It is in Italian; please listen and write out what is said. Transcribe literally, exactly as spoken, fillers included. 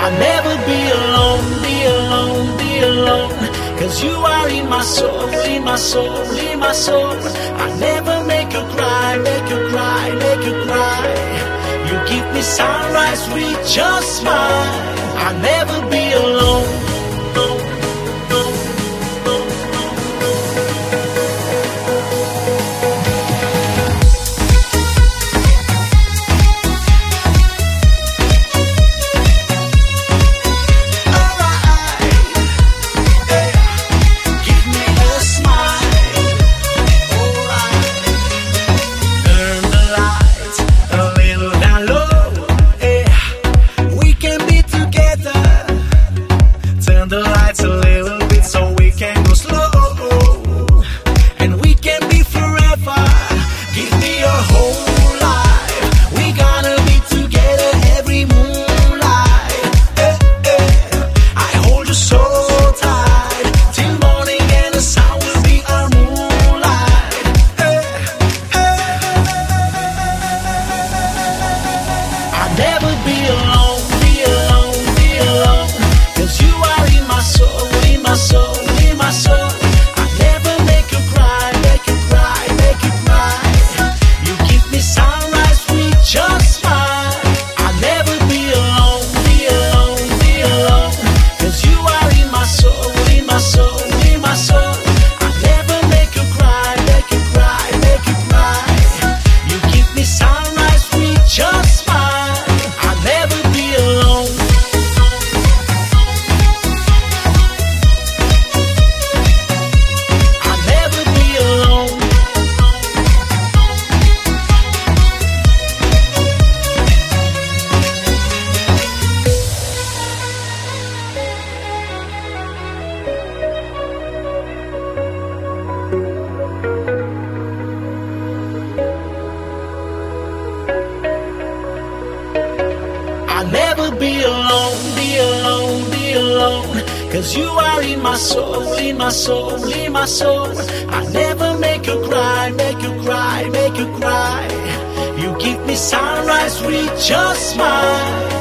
I'll never be alone, be alone, be alone. Cause you are in my soul, in my soul, in my soul. I'll never make you cry, make you cry, make you cry. You give me sunrise with your smile. I'll never be alone. I'll never be alone, be alone, be alone. Cause you are in my soul, in my soul, in my soul. I'll never make you cry, make you cry, make you cry. You give me sunrise with your smile.